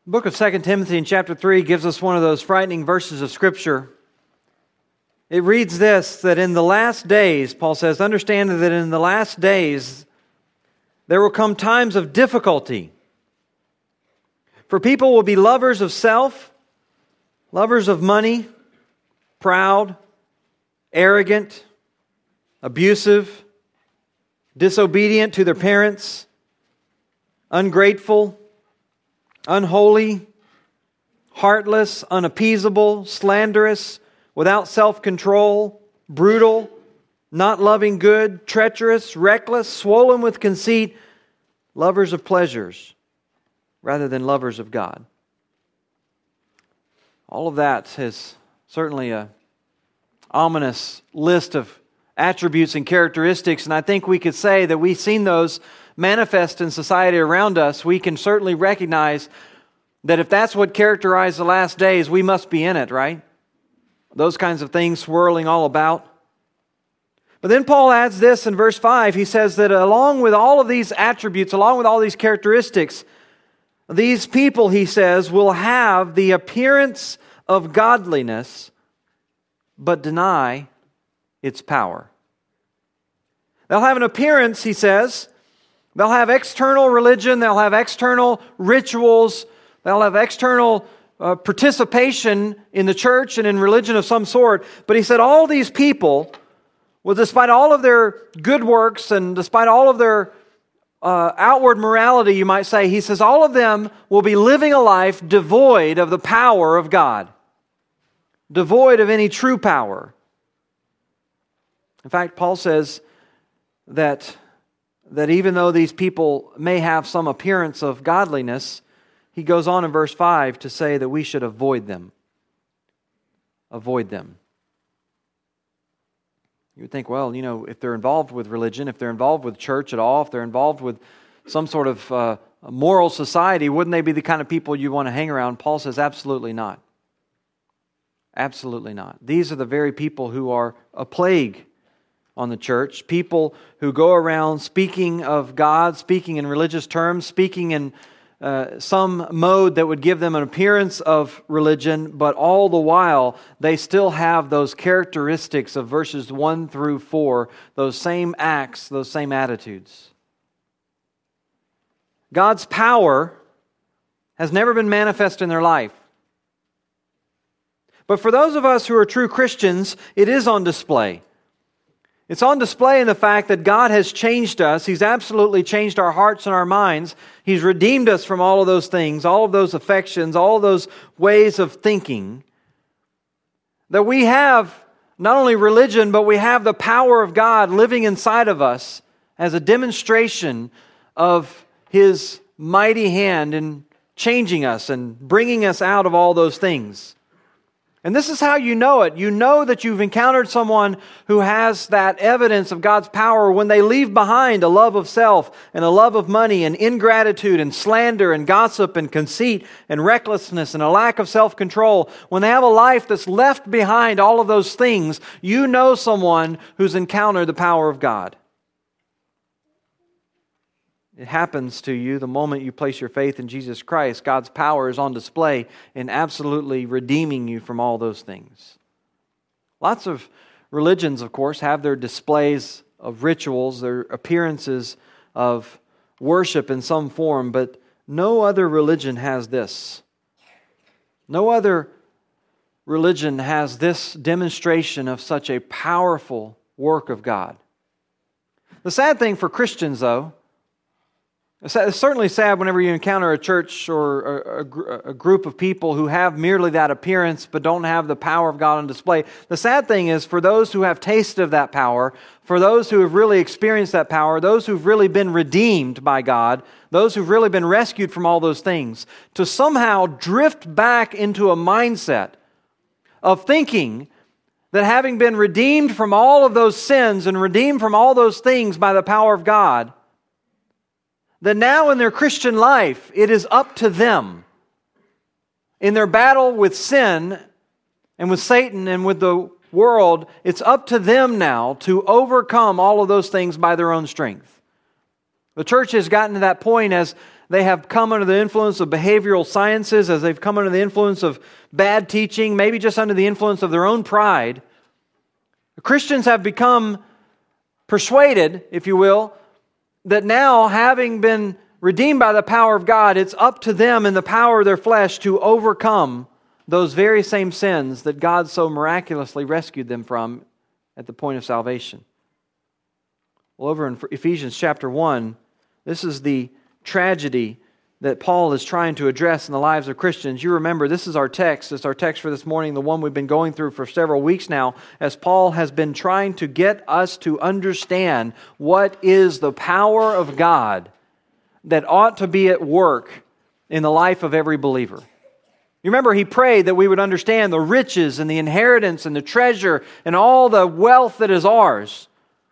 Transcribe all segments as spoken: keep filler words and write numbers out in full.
The book of Second Timothy in chapter three gives us one of those frightening verses of Scripture. It reads this, that in the last days, Paul says, understand that in the last days there will come times of difficulty. For people will be lovers of self, lovers of money, proud, arrogant, abusive, disobedient to their parents, ungrateful, unholy, heartless, unappeasable, slanderous, without self-control, brutal, not loving good, treacherous, reckless, swollen with conceit, lovers of pleasures rather than lovers of God. All of that is certainly a ominous list of attributes and characteristics, and I think we could say that we've seen those manifest in society around us. We can certainly recognize that if that's what characterized the last days, we must be in it, right? Those kinds of things swirling all about. But then Paul adds this in verse five. He says that along with all of these attributes, along with all these characteristics, these people, he says, will have the appearance of godliness, but deny its power. They'll have an appearance, he says. They'll have external religion. They'll have external rituals. They'll have external uh, participation in the church and in religion of some sort. But he said all these people, well, despite all of their good works and despite all of their uh, outward morality, you might say, he says all of them will be living a life devoid of the power of God, devoid of any true power. In fact, Paul says that, that even though these people may have some appearance of godliness, he goes on in verse five to say that we should avoid them. Avoid them. You would think, well, you know, if they're involved with religion, if they're involved with church at all, if they're involved with some sort of uh, moral society, wouldn't they be the kind of people you want to hang around? Paul says, absolutely not. Absolutely not. These are the very people who are a plague on the church. People who go around speaking of God, speaking in religious terms, speaking in uh, some mode that would give them an appearance of religion, but all the while they still have those characteristics of verses one through four, those same acts, those same attitudes. God's power has never been manifest in their life. But for those of us who are true Christians, it is on display. It's on display in the fact that God has changed us. He's absolutely changed our hearts and our minds. He's redeemed us from all of those things, all of those affections, all of those ways of thinking. That we have not only religion, but we have the power of God living inside of us as a demonstration of His mighty hand in changing us and bringing us out of all those things. And this is how you know it. You know that you've encountered someone who has that evidence of God's power when they leave behind a love of self and a love of money and ingratitude and slander and gossip and conceit and recklessness and a lack of self-control. When they have a life that's left behind all of those things, you know someone who's encountered the power of God. It happens to you the moment you place your faith in Jesus Christ. God's power is on display in absolutely redeeming you from all those things. Lots of religions, of course, have their displays of rituals, their appearances of worship in some form, but no other religion has this. No other religion has this demonstration of such a powerful work of God. The sad thing for Christians, though, it's certainly sad whenever you encounter a church or a, a, a group of people who have merely that appearance but don't have the power of God on display. The sad thing is for those who have tasted of that power, for those who have really experienced that power, those who've really been redeemed by God, those who've really been rescued from all those things, to somehow drift back into a mindset of thinking that having been redeemed from all of those sins and redeemed from all those things by the power of God, that now in their Christian life, it is up to them. In their battle with sin and with Satan and with the world, it's up to them now to overcome all of those things by their own strength. The church has gotten to that point as they have come under the influence of behavioral sciences, as they've come under the influence of bad teaching, maybe just under the influence of their own pride, Christians have become persuaded, if you will, that now, having been redeemed by the power of God, it's up to them in the power of their flesh to overcome those very same sins that God so miraculously rescued them from at the point of salvation. Well, over in Ephesians chapter one, this is the tragedy that Paul is trying to address in the lives of Christians. You remember, this is our text. It's our text for this morning, the one we've been going through for several weeks now, as Paul has been trying to get us to understand what is the power of God that ought to be at work in the life of every believer. You remember, he prayed that we would understand the riches and the inheritance and the treasure and all the wealth that is ours.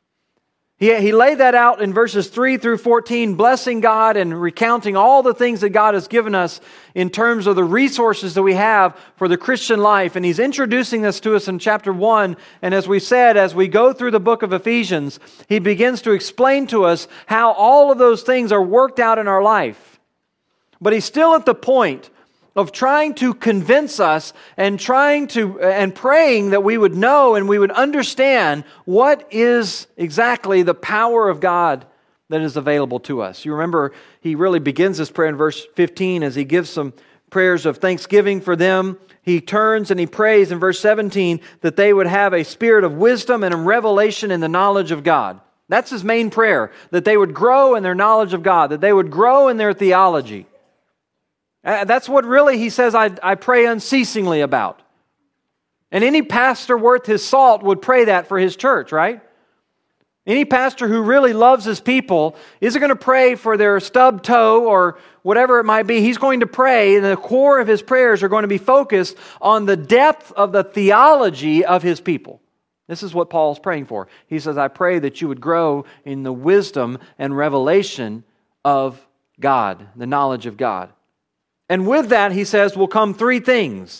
He, he laid that out in verses three through fourteen, blessing God and recounting all the things that God has given us in terms of the resources that we have for the Christian life. And he's introducing this to us in chapter one. And as we said, as we go through the book of Ephesians, he begins to explain to us how all of those things are worked out in our life. But he's still at the point of trying to convince us and trying to and praying that we would know and we would understand what is exactly the power of God that is available to us. You remember, he really begins this prayer in verse fifteen as he gives some prayers of thanksgiving for them. He turns and he prays in verse seventeen that they would have a spirit of wisdom and a revelation in the knowledge of God. That's his main prayer, that they would grow in their knowledge of God, that they would grow in their theology. That's what really he says I, I pray unceasingly about. And any pastor worth his salt would pray that for his church, right? Any pastor who really loves his people isn't going to pray for their stub toe or whatever it might be. He's going to pray, and the core of his prayers are going to be focused on the depth of the theology of his people. This is what Paul's praying for. He says, I pray that you would grow in the wisdom and revelation of God, the knowledge of God. And with that, he says, will come three things.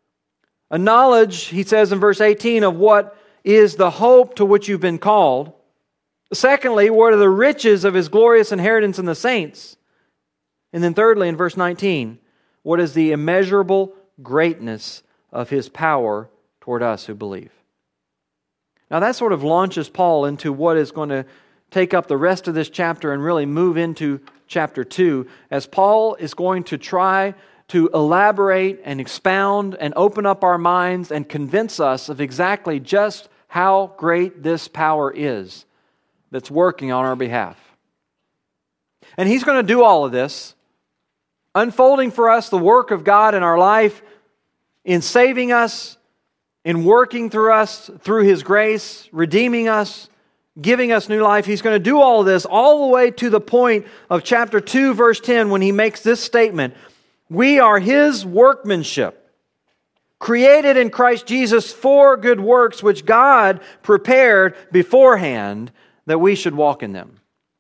A knowledge, he says in verse eighteen, of what is the hope to which you've been called. Secondly, what are the riches of his glorious inheritance in the saints? And then thirdly, in verse nineteen, what is the immeasurable greatness of his power toward us who believe? Now that sort of launches Paul into what is going to take up the rest of this chapter and really move into chapter two, as Paul is going to try to elaborate and expound and open up our minds and convince us of exactly just how great this power is that's working on our behalf. And he's going to do all of this, unfolding for us the work of God in our life, in saving us, in working through us, through his grace, redeeming us, giving us new life. He's going to do all of this all the way to the point of chapter two, verse ten, when he makes this statement. We are his workmanship, created in Christ Jesus for good works, which God prepared beforehand that we should walk in them.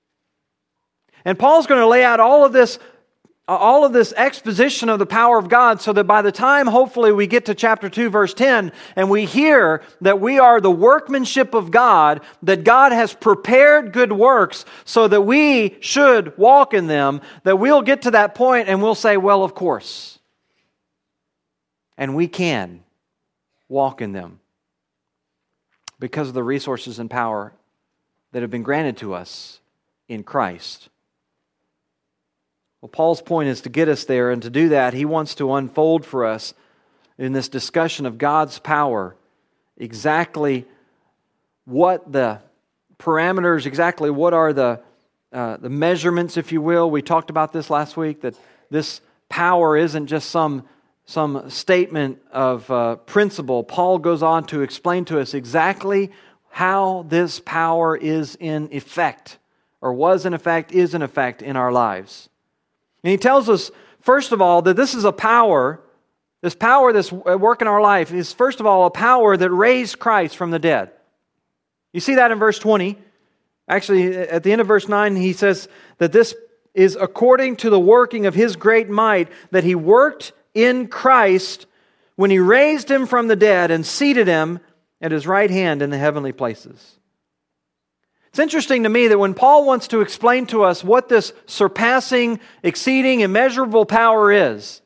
And Paul's going to lay out all of this all of this exposition of the power of God so that by the time, hopefully, we get to chapter two, verse ten, and we hear that we are the workmanship of God, that God has prepared good works so that we should walk in them, that we'll get to that point and we'll say, well, of course. And we can walk in them because of the resources and power that have been granted to us in Christ. Well, Paul's point is to get us there, and to do that, he wants to unfold for us in this discussion of God's power exactly what the parameters, exactly what are the uh, the measurements, if you will. We talked about this last week, that this power isn't just some, some statement of uh, principle. Paul goes on to explain to us exactly how this power is in effect, or was in effect, is in effect in our lives. And he tells us, first of all, that this is a power, this power that's at work in our life is, first of all, a power that raised Christ from the dead. You see that in verse twenty. Actually, at the end of verse nine, he says that this is according to the working of his great might, that he worked in Christ when he raised him from the dead and seated him at his right hand in the heavenly places. It's interesting to me that when Paul wants to explain to us what this surpassing, exceeding, immeasurable power is,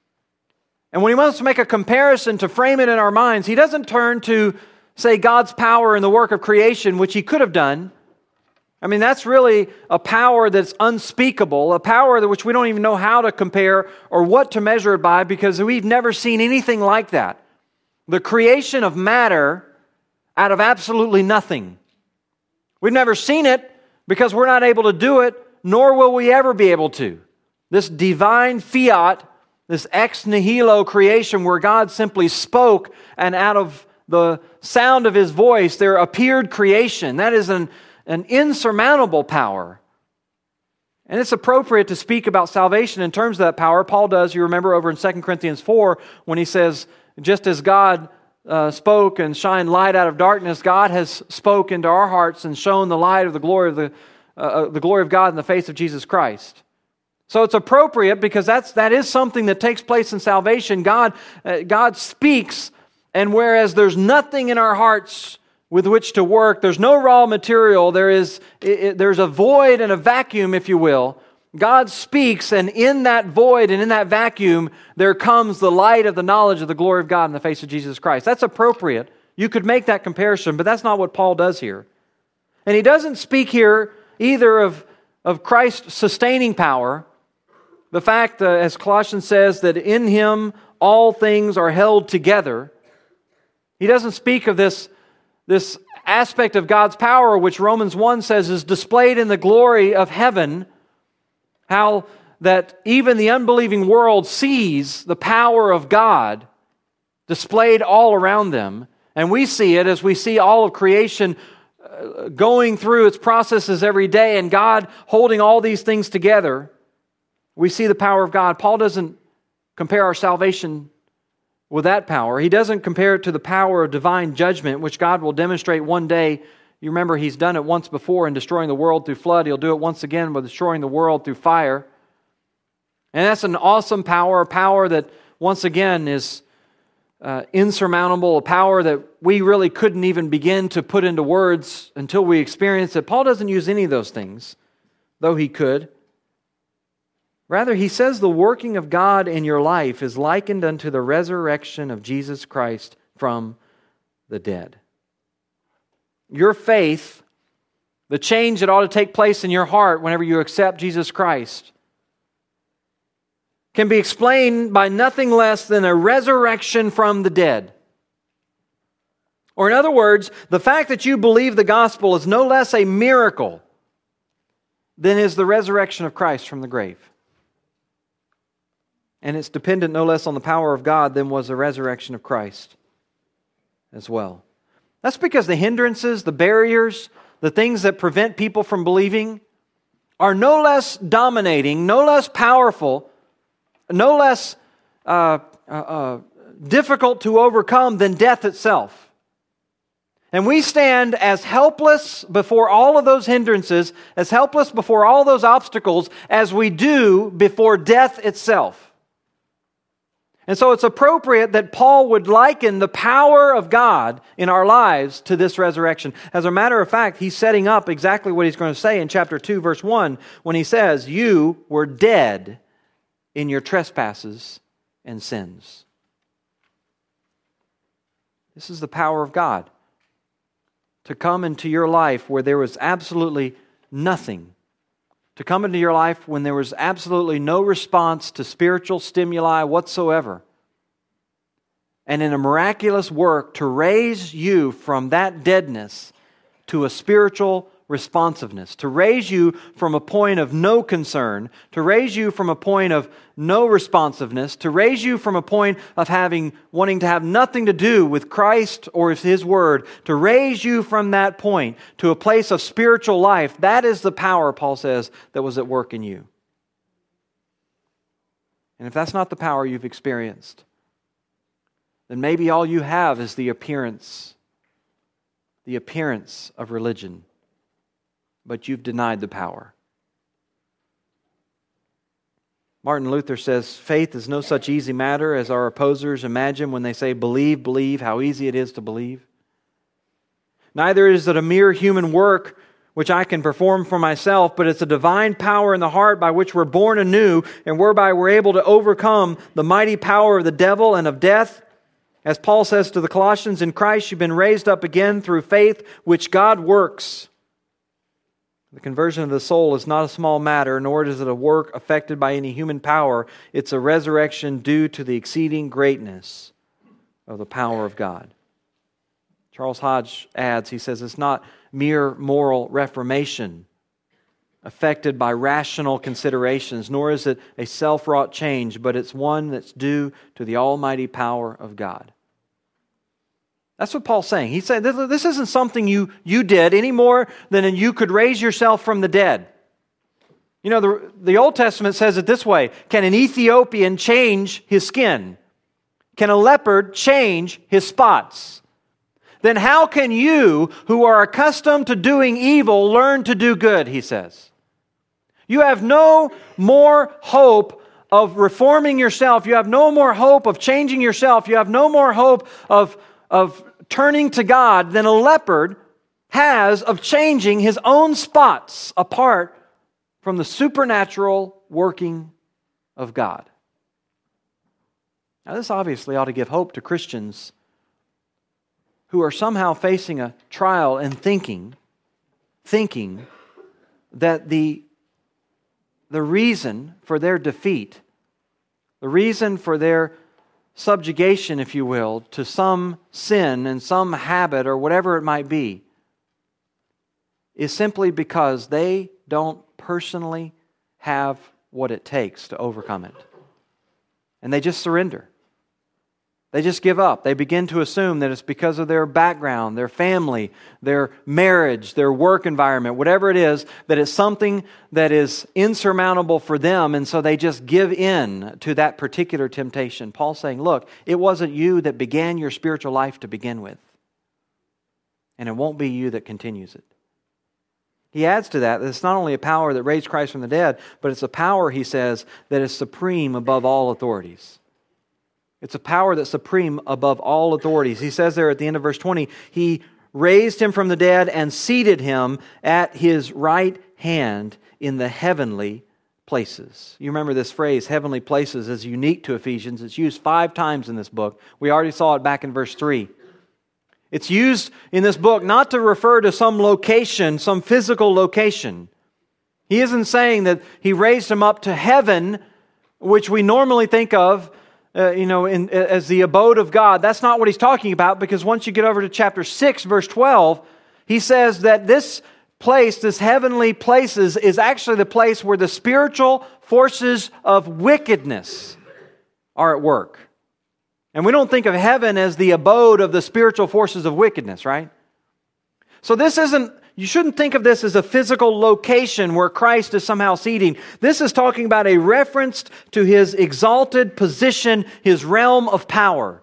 and when he wants to make a comparison to frame it in our minds, he doesn't turn to, say, God's power in the work of creation, which he could have done. I mean, that's really a power that's unspeakable, a power that which we don't even know how to compare or what to measure it by, because we've never seen anything like that. The creation of matter out of absolutely nothing. We've never seen it because we're not able to do it, nor will we ever be able to. This divine fiat, this ex nihilo creation where God simply spoke, and out of the sound of His voice there appeared creation. That is an, an insurmountable power. And it's appropriate to speak about salvation in terms of that power. Paul does, you remember over in Second Corinthians four, when he says, just as God Uh, spoke and shined light out of darkness, God has spoke into our hearts and shown the light of the glory of the uh, the glory of God in the face of Jesus Christ. So it's appropriate because that's that is something that takes place in salvation. God uh, God speaks, and whereas there's nothing in our hearts with which to work, there's no raw material. There is it, it, there's a void and a vacuum, if you will. God speaks, and in that void and in that vacuum, there comes the light of the knowledge of the glory of God in the face of Jesus Christ. That's appropriate. You could make that comparison, but that's not what Paul does here. And he doesn't speak here either of, of Christ's sustaining power, the fact, uh, as Colossians says, that in Him all things are held together. He doesn't speak of this, this aspect of God's power, which Romans one says is displayed in the glory of heaven. How that even the unbelieving world sees the power of God displayed all around them. And we see it as we see all of creation going through its processes every day and God holding all these things together. We see the power of God. Paul doesn't compare our salvation with that power. He doesn't compare it to the power of divine judgment, which God will demonstrate one day. You remember He's done it once before in destroying the world through flood. He'll do it once again by destroying the world through fire. And that's an awesome power, a power that once again is uh, insurmountable, a power that we really couldn't even begin to put into words until we experience it. Paul doesn't use any of those things, though he could. Rather, he says the working of God in your life is likened unto the resurrection of Jesus Christ from the dead. Your faith, the change that ought to take place in your heart whenever you accept Jesus Christ, can be explained by nothing less than a resurrection from the dead. Or in other words, the fact that you believe the gospel is no less a miracle than is the resurrection of Christ from the grave. And it's dependent no less on the power of God than was the resurrection of Christ as well. That's because the hindrances, the barriers, the things that prevent people from believing are no less dominating, no less powerful, no less uh, uh, uh, difficult to overcome than death itself. And we stand as helpless before all of those hindrances, as helpless before all those obstacles as we do before death itself. And so it's appropriate that Paul would liken the power of God in our lives to this resurrection. As a matter of fact, he's setting up exactly what he's going to say in chapter two, verse one, when he says, "You were dead in your trespasses and sins." This is the power of God to come into your life where there was absolutely nothing. To come into your life when there was absolutely no response to spiritual stimuli whatsoever. And in a miraculous work to raise you from that deadness to a spiritual responsiveness. To raise you from a point of no concern. To raise you from a point of no responsiveness. To raise you from a point of having, wanting to have nothing to do with Christ or His Word. To raise you from that point to a place of spiritual life. That is the power, Paul says, that was at work in you. And if that's not the power you've experienced, then maybe all you have is the appearance, the appearance of religion. But you've denied the power. Martin Luther says, faith is no such easy matter as our opposers imagine when they say, believe, believe, how easy it is to believe. Neither is it a mere human work which I can perform for myself, but it's a divine power in the heart by which we're born anew and whereby we're able to overcome the mighty power of the devil and of death. As Paul says to the Colossians, in Christ you've been raised up again through faith, which God works. The conversion of the soul is not a small matter, nor is it a work affected by any human power. It's a resurrection due to the exceeding greatness of the power of God. Charles Hodge adds, he says, it's not mere moral reformation affected by rational considerations, nor is it a self-wrought change, but it's one that's due to the almighty power of God. That's what Paul's saying. He's saying this, this isn't something you, you did any more than you could raise yourself from the dead. You know, the, the Old Testament says it this way: can an Ethiopian change his skin? Can a leopard change his spots? Then how can you, who are accustomed to doing evil, learn to do good, he says. You have no more hope of reforming yourself. You have no more hope of changing yourself. You have no more hope of, of turning to God than a leopard has of changing his own spots apart from the supernatural working of God. Now, this obviously ought to give hope to Christians who are somehow facing a trial and thinking, thinking that the, the reason for their defeat, the reason for their subjugation, if you will, to some sin and some habit or whatever it might be, is simply because they don't personally have what it takes to overcome it. And they just surrender. They just give up. They begin to assume that it's because of their background, their family, their marriage, their work environment, whatever it is, that it's something that is insurmountable for them, and so they just give in to that particular temptation. Paul's saying, look, it wasn't you that began your spiritual life to begin with, and it won't be you that continues it. He adds to that that it's not only a power that raised Christ from the dead, but it's a power, he says, that is supreme above all authorities. It's a power that's supreme above all authorities. He says there at the end of verse twenty, He raised Him from the dead and seated Him at His right hand in the heavenly places. You remember this phrase, heavenly places, is unique to Ephesians. It's used five times in this book. We already saw it back in verse three. It's used in this book not to refer to some location, some physical location. He isn't saying that He raised Him up to heaven, which we normally think of Uh, you know, in, as the abode of God. That's not what he's talking about, because once you get over to chapter six, verse twelve, he says that this place, this heavenly places, is actually the place where the spiritual forces of wickedness are at work. And we don't think of heaven as the abode of the spiritual forces of wickedness, right? So this isn't, you shouldn't think of this as a physical location where Christ is somehow seating. This is talking about a reference to His exalted position, His realm of power.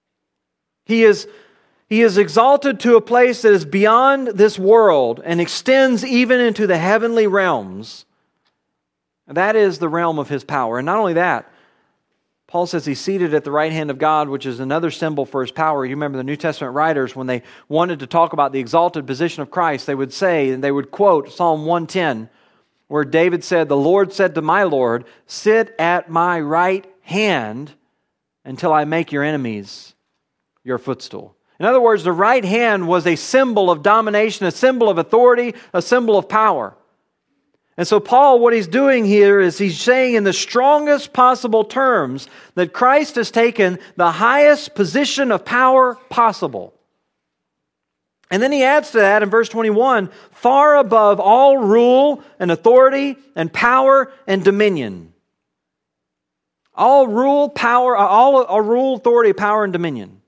He is, he is exalted to a place that is beyond this world and extends even into the heavenly realms. That is the realm of His power. And not only that, Paul says He's seated at the right hand of God, which is another symbol for His power. You remember the New Testament writers, when they wanted to talk about the exalted position of Christ, they would say, and they would quote Psalm one ten, where David said, "The Lord said to my Lord, sit at my right hand until I make your enemies your footstool." In other words, the right hand was a symbol of domination, a symbol of authority, a symbol of power. And so Paul, what he's doing here is he's saying in the strongest possible terms that Christ has taken the highest position of power possible. And then he adds to that in verse twenty-one, far above all rule and authority and power and dominion. All rule, power, all, all rule, authority, power, and dominion.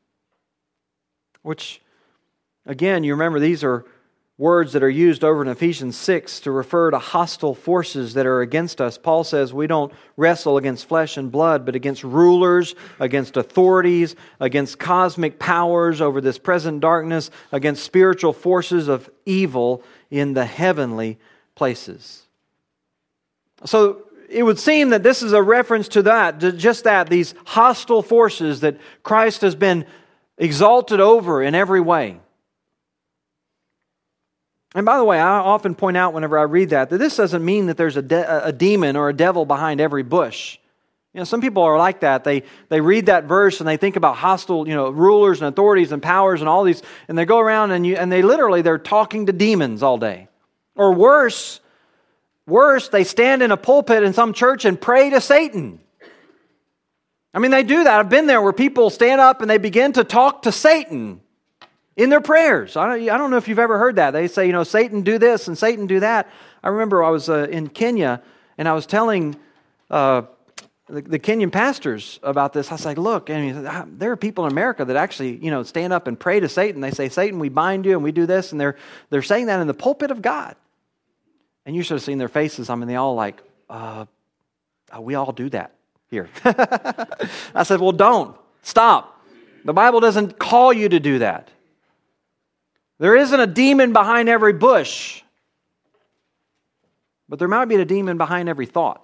Which, again, you remember these are words that are used over in Ephesians six to refer to hostile forces that are against us. Paul says we don't wrestle against flesh and blood, but against rulers, against authorities, against cosmic powers over this present darkness, against spiritual forces of evil in the heavenly places. So it would seem that this is a reference to that, to just that, these hostile forces that Christ has been exalted over in every way. And by the way, I often point out whenever I read that, that this doesn't mean that there's a, de- a demon or a devil behind every bush. You know, some people are like that. They they read that verse and they think about hostile, you know, rulers and authorities and powers and all these, and they go around and you and they literally they're talking to demons all day. Or worse, worse, they stand in a pulpit in some church and pray to Satan. I mean, they do that. I've been there where people stand up and they begin to talk to Satan in their prayers. I don't, I don't know if you've ever heard that. They say, you know, Satan do this and Satan do that. I remember I was uh, in Kenya and I was telling uh, the, the Kenyan pastors about this. I was like, look, I mean, there are people in America that actually, you know, stand up and pray to Satan. They say, Satan, we bind you and we do this. And they're they're saying that in the pulpit of God. And you should have seen their faces. I mean, they all like, uh, we all do that here. I said, well, don't. Stop. The Bible doesn't call you to do that. There isn't a demon behind every bush, but there might be a demon behind every thought.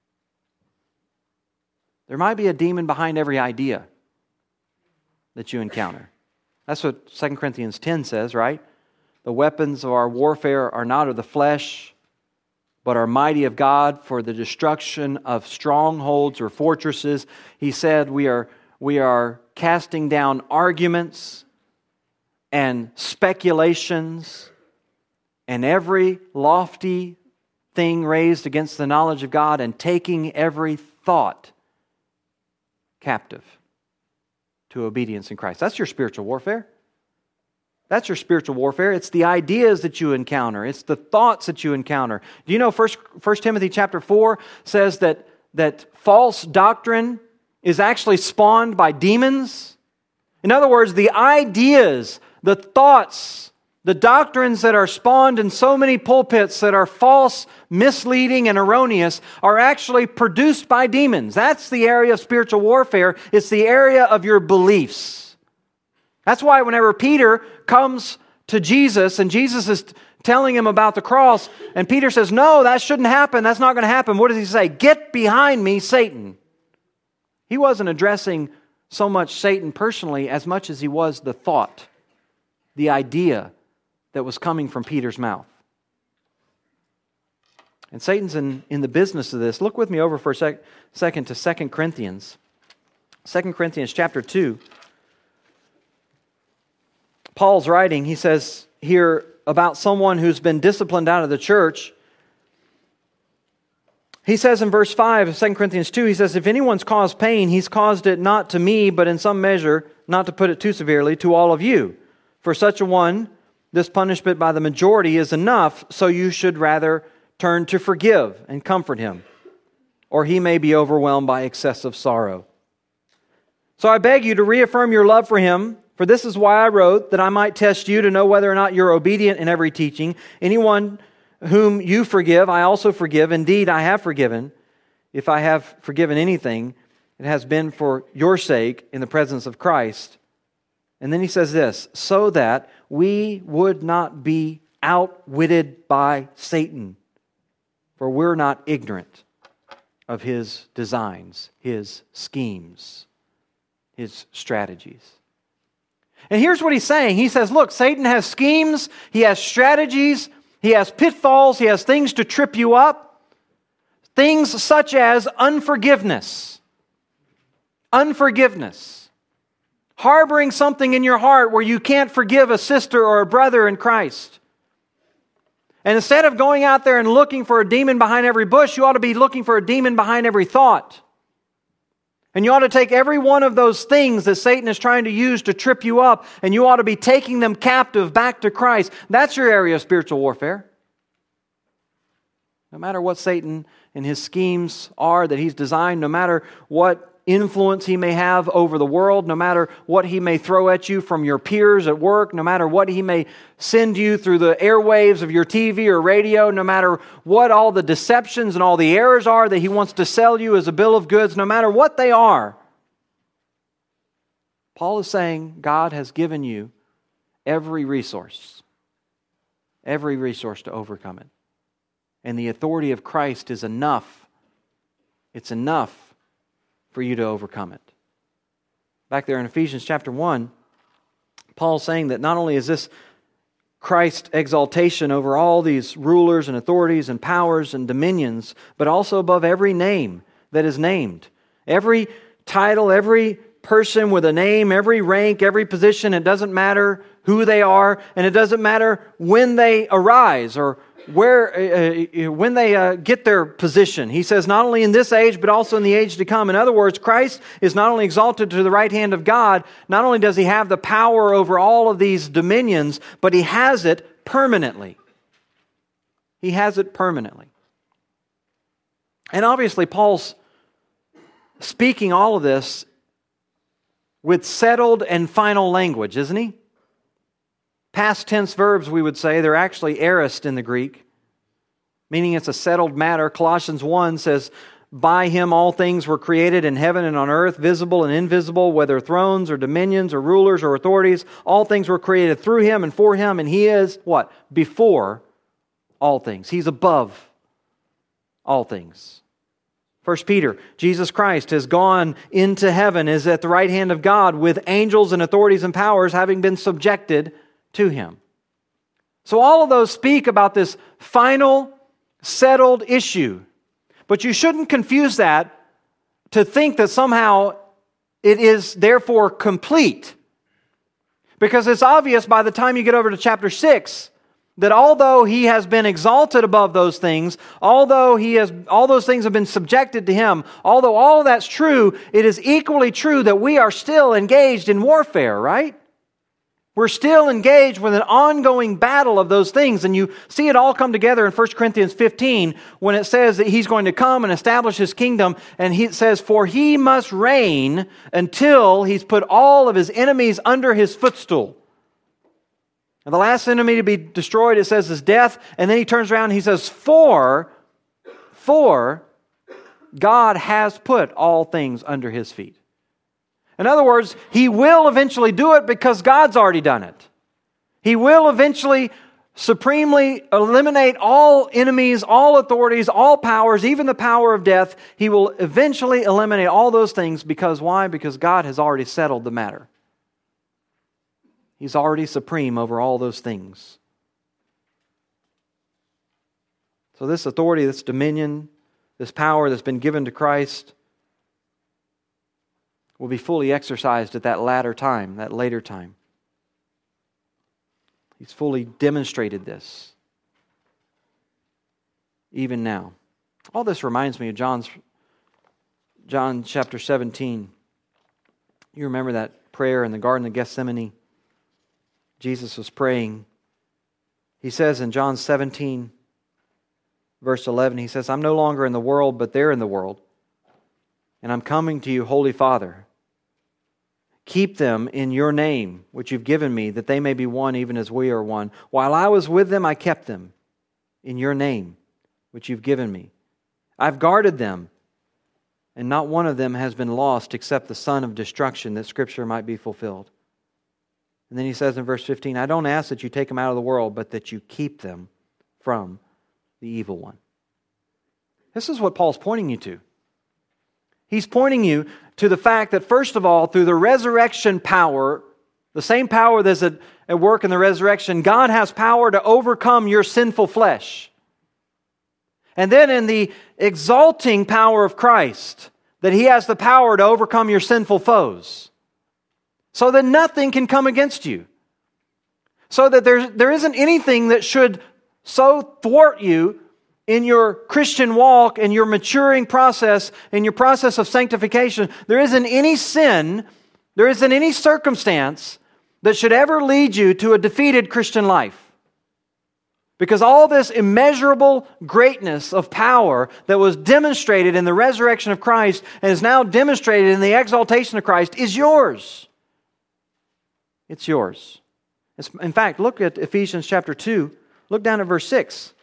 There might be a demon behind every idea that you encounter. That's what Second Corinthians ten says, right? The weapons of our warfare are not of the flesh, but are mighty of God for the destruction of strongholds or fortresses. He said we are, we are casting down arguments and speculations and every lofty thing raised against the knowledge of God and taking every thought captive to obedience in Christ. That's your spiritual warfare. That's your spiritual warfare. It's the ideas that you encounter. It's the thoughts that you encounter. Do you know First Timothy chapter four says that, that false doctrine is actually spawned by demons? In other words, the ideas, the thoughts, the doctrines that are spawned in so many pulpits that are false, misleading, and erroneous are actually produced by demons. That's the area of spiritual warfare. It's the area of your beliefs. That's why whenever Peter comes to Jesus and Jesus is telling him about the cross, and Peter says, no, that shouldn't happen. That's not going to happen. What does he say? Get behind me, Satan. He wasn't addressing so much Satan personally as much as he was the thought, the idea that was coming from Peter's mouth. And Satan's in, in the business of this. Look with me over for a sec, second to Second Corinthians. Second Corinthians chapter two. Paul's writing, he says here about someone who's been disciplined out of the church. He says in verse five of Second Corinthians two, he says, if anyone's caused pain, he's caused it not to me, but in some measure, not to put it too severely, to all of you. For such a one, this punishment by the majority is enough, so you should rather turn to forgive and comfort him, or he may be overwhelmed by excessive sorrow. So I beg you to reaffirm your love for him, for this is why I wrote, that I might test you to know whether or not you're obedient in every teaching. Anyone whom you forgive, I also forgive. Indeed, I have forgiven. If I have forgiven anything, it has been for your sake in the presence of Christ. And then he says this, so that we would not be outwitted by Satan, for we're not ignorant of his designs, his schemes, his strategies. And here's what he's saying. He says, look, Satan has schemes, he has strategies, he has pitfalls, he has things to trip you up. Things such as unforgiveness. Unforgiveness. Harboring something in your heart where you can't forgive a sister or a brother in Christ. And instead of going out there and looking for a demon behind every bush, you ought to be looking for a demon behind every thought. And you ought to take every one of those things that Satan is trying to use to trip you up, and you ought to be taking them captive back to Christ. That's your area of spiritual warfare. No matter what Satan and his schemes are that he's designed, no matter what influence he may have over the world, no matter what he may throw at you from your peers at work, no matter what he may send you through the airwaves of your T V or radio, no matter what all the deceptions and all the errors are that he wants to sell you as a bill of goods, no matter what they are, Paul is saying God has given you every resource, every resource to overcome it. And the authority of Christ is enough. It's enough for you to overcome it. Back there in Ephesians chapter one, Paul's saying that not only is this Christ's exaltation over all these rulers and authorities and powers and dominions, but also above every name that is named. Every title, every person with a name, every rank, every position, it doesn't matter who they are, and it doesn't matter when they arise or where uh, when they uh, get their position. He says not only in this age, but also in the age to come. In other words, Christ is not only exalted to the right hand of God, not only does He have the power over all of these dominions, but He has it permanently. He has it permanently. And obviously, Paul's speaking all of this with settled and final language, isn't he? Past tense verbs, we would say, they're actually aorist in the Greek, meaning it's a settled matter. Colossians one says, by Him all things were created in heaven and on earth, visible and invisible, whether thrones or dominions or rulers or authorities. All things were created through Him and for Him, and He is, what? Before all things. He's above all things. First Peter, Jesus Christ has gone into heaven, is at the right hand of God with angels and authorities and powers having been subjected to Him. So all of those speak about this final, settled issue. But you shouldn't confuse that to think that somehow it is therefore complete. Because it's obvious by the time you get over to chapter six that although He has been exalted above those things, although he has, all those things have been subjected to Him, although all of that's true, it is equally true that we are still engaged in warfare, right? We're still engaged with an ongoing battle of those things. And you see it all come together in First Corinthians fifteen when it says that He's going to come and establish His kingdom. And He says, for He must reign until He's put all of His enemies under His footstool. And the last enemy to be destroyed, it says, is death. And then He turns around and He says, for, for God has put all things under His feet. In other words, He will eventually do it because God's already done it. He will eventually supremely eliminate all enemies, all authorities, all powers, even the power of death. He will eventually eliminate all those things because why? Because God has already settled the matter. He's already supreme over all those things. So this authority, this dominion, this power that's been given to Christ will be fully exercised at that latter time, that later time. He's fully demonstrated this, even now. All this reminds me of John's, John chapter seventeen. You remember that prayer in the Garden of Gethsemane? Jesus was praying. He says in John seventeen, verse eleven, He says, I'm no longer in the world, but they're in the world. And I'm coming to you, Holy Father. Keep them in your name, which you've given me, that they may be one even as we are one. While I was with them, I kept them in your name, which you've given me. I've guarded them, and not one of them has been lost except the son of destruction, that Scripture might be fulfilled. And then He says in verse fifteen, I don't ask that you take them out of the world, but that you keep them from the evil one. This is what Paul's pointing you to. He's pointing you to the fact that, first of all, through the resurrection power, the same power that's at, at work in the resurrection, God has power to overcome your sinful flesh. And then in the exalting power of Christ, that He has the power to overcome your sinful foes. So that nothing can come against you. So that there, there isn't anything that should so thwart you in your Christian walk and your maturing process, in your process of sanctification. There isn't any sin, there isn't any circumstance that should ever lead you to a defeated Christian life. Because all this immeasurable greatness of power that was demonstrated in the resurrection of Christ and is now demonstrated in the exaltation of Christ is yours. It's yours. It's, in fact, look at Ephesians chapter two. Look down at verse six.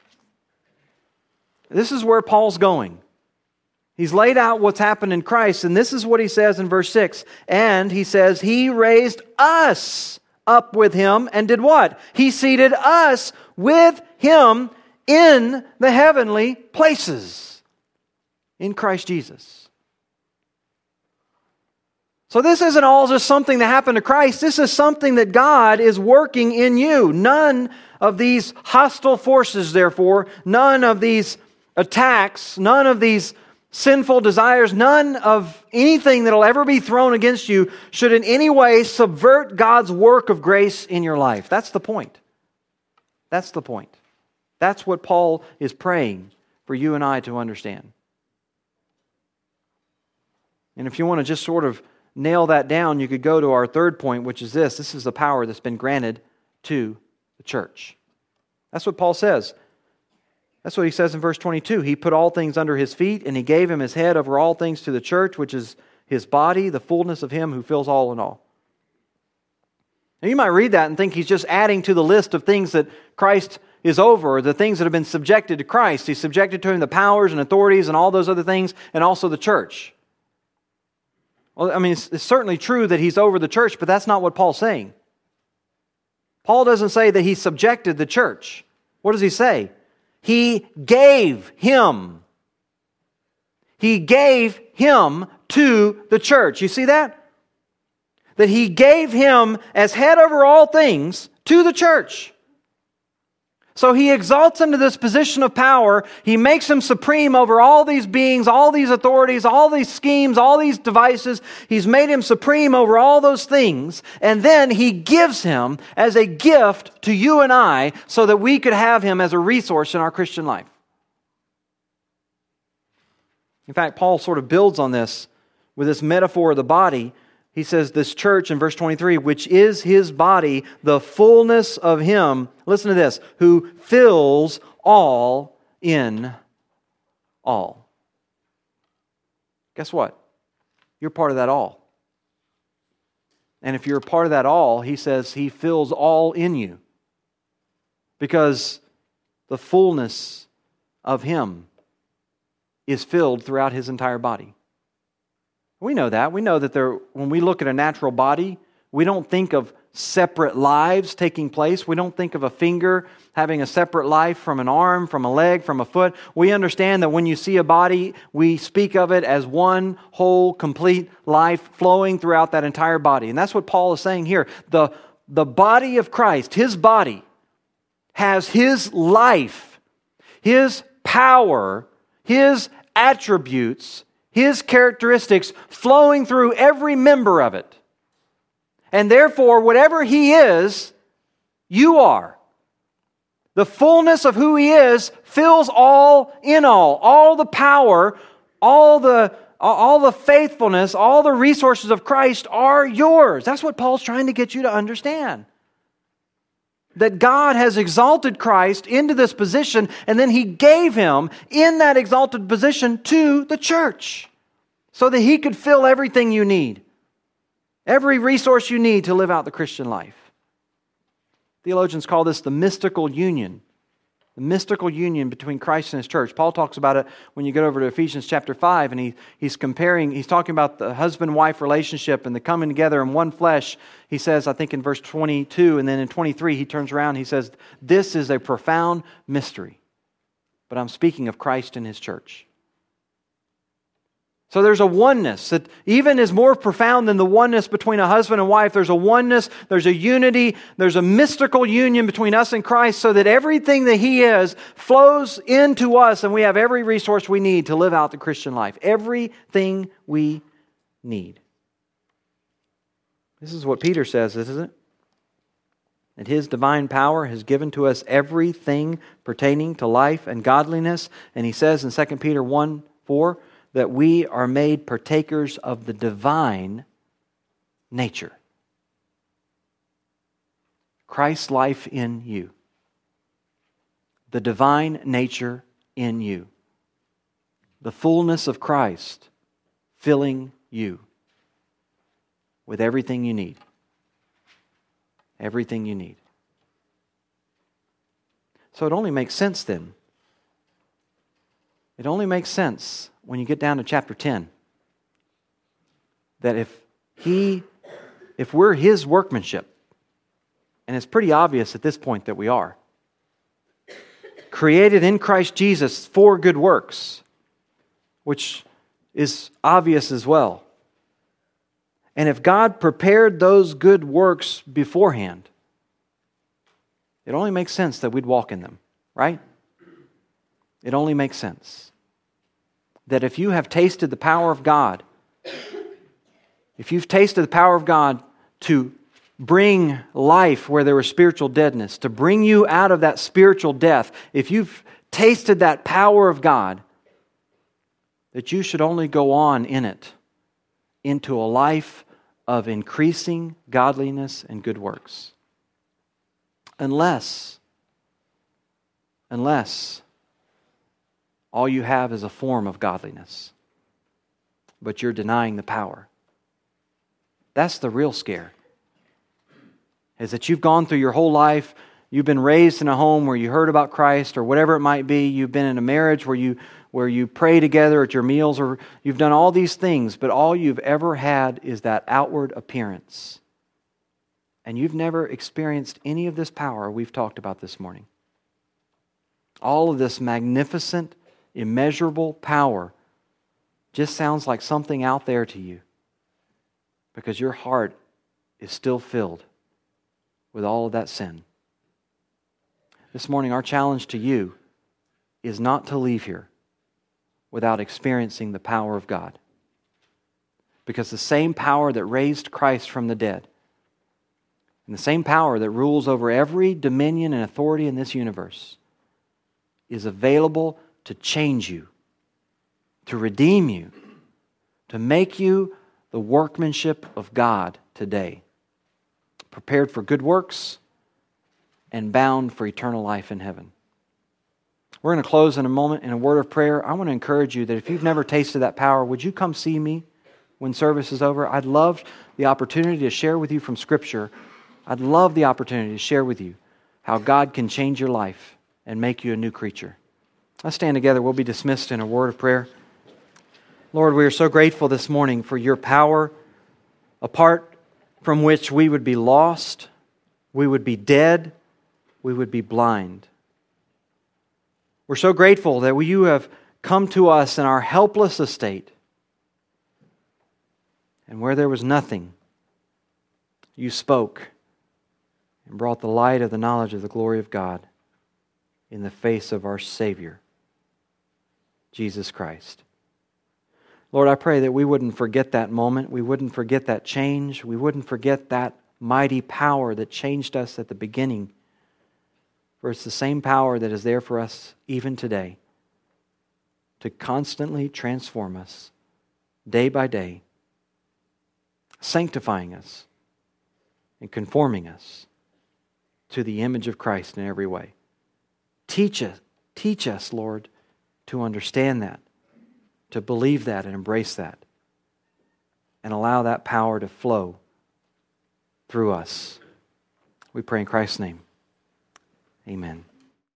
This is where Paul's going. He's laid out what's happened in Christ, and this is what he says in verse six. And he says, He raised us up with Him and did what? He seated us with Him in the heavenly places in Christ Jesus. So this isn't all just something that happened to Christ. This is something that God is working in you. None of these hostile forces, therefore, none of these attacks, none of these sinful desires, none of anything that will ever be thrown against you should in any way subvert God's work of grace in your life. That's the point. That's the point. That's what Paul is praying for you and I to understand. And if you want to just sort of nail that down, you could go to our third point, which is this. This is the power that's been granted to the church. That's what Paul says. That's what he says in verse twenty-two. He put all things under his feet, and he gave him his head over all things to the church, which is his body, the fullness of him who fills all in all. Now you might read that and think he's just adding to the list of things that Christ is over, or the things that have been subjected to Christ. He's subjected to him the powers and authorities and all those other things, and also the church. Well, I mean, it's, it's certainly true that he's over the church, but that's not what Paul's saying. Paul doesn't say that he subjected the church. What does he say? He gave him. He gave him to the church. You see that? That he gave him as head over all things to the church. So he exalts him to this position of power. He makes him supreme over all these beings, all these authorities, all these schemes, all these devices. He's made him supreme over all those things. And then he gives him as a gift to you and I so that we could have him as a resource in our Christian life. In fact, Paul sort of builds on this with this metaphor of the body. He says this church in verse twenty-three, which is his body, the fullness of him, listen to this, who fills all in all. Guess what? You're part of that all. And if you're a part of that all, he says he fills all in you. Because the fullness of him is filled throughout his entire body. We know that. We know that there, when we look at a natural body, we don't think of separate lives taking place. We don't think of a finger having a separate life from an arm, from a leg, from a foot. We understand that when you see a body, we speak of it as one whole, complete life flowing throughout that entire body. And that's what Paul is saying here. The, the body of Christ, his body, has his life, his power, his attributes, his characteristics flowing through every member of it. And therefore, whatever he is, you are. The fullness of who he is fills all in all. All the power, all the, all the faithfulness, all the resources of Christ are yours. That's what Paul's trying to get you to understand. That God has exalted Christ into this position, and then he gave him in that exalted position to the church so that he could fill everything you need, every resource you need to live out the Christian life. Theologians call this the mystical union, the mystical union between Christ and his church. Paul talks about it when you get over to Ephesians chapter five, and he, he's comparing, he's talking about the husband-wife relationship and the coming together in one flesh. He says, I think in verse twenty-two, and then in twenty-three, he turns around, he says, this is a profound mystery. But I'm speaking of Christ and his church. So there's a oneness that even is more profound than the oneness between a husband and wife. There's a oneness, there's a unity, there's a mystical union between us and Christ so that everything that he is flows into us and we have every resource we need to live out the Christian life. Everything we need. This is what Peter says, isn't it? That his divine power has given to us everything pertaining to life and godliness. And he says in Second Peter one four, that we are made partakers of the divine nature. Christ's life in you. The divine nature in you. The fullness of Christ filling you with everything you need. Everything you need. So it only makes sense then. It only makes sense when you get down to chapter ten, that if he, if we're his workmanship, and it's pretty obvious at this point that we are, created in Christ Jesus for good works, which is obvious as well. And if God prepared those good works beforehand, it only makes sense that we'd walk in them, right? It only makes sense that if you have tasted the power of God, if you've tasted the power of God to bring life where there was spiritual deadness, to bring you out of that spiritual death, if you've tasted that power of God, that you should only go on in it into a life of increasing godliness and good works. Unless, unless all you have is a form of godliness, but you're denying the power. That's the real scare. Is that you've gone through your whole life, you've been raised in a home where you heard about Christ or whatever it might be, you've been in a marriage where you where you pray together at your meals, or you've done all these things, but all you've ever had is that outward appearance. And you've never experienced any of this power we've talked about this morning. All of this magnificent, immeasurable power just sounds like something out there to you because your heart is still filled with all of that sin. This morning, our challenge to you is not to leave here without experiencing the power of God. Because the same power that raised Christ from the dead, and the same power that rules over every dominion and authority in this universe, is available to change you, to redeem you, to make you the workmanship of God today, prepared for good works and bound for eternal life in heaven. We're going to close in a moment in a word of prayer. I want to encourage you that if you've never tasted that power, would you come see me when service is over? I'd love the opportunity to share with you from Scripture. I'd love the opportunity to share with you how God can change your life and make you a new creature. Let's stand together. We'll be dismissed in a word of prayer. Lord, we are so grateful this morning for your power, apart from which we would be lost, we would be dead, we would be blind. We're so grateful that you have come to us in our helpless estate. And where there was nothing, you spoke and brought the light of the knowledge of the glory of God in the face of our Savior, Jesus Christ. Lord, I pray that we wouldn't forget that moment. We wouldn't forget that change. We wouldn't forget that mighty power that changed us at the beginning. For it's the same power that is there for us even today to constantly transform us day by day, sanctifying us and conforming us to the image of Christ in every way. Teach us, teach us, Lord, to understand that, to believe that and embrace that, and allow that power to flow through us. We pray in Christ's name. Amen.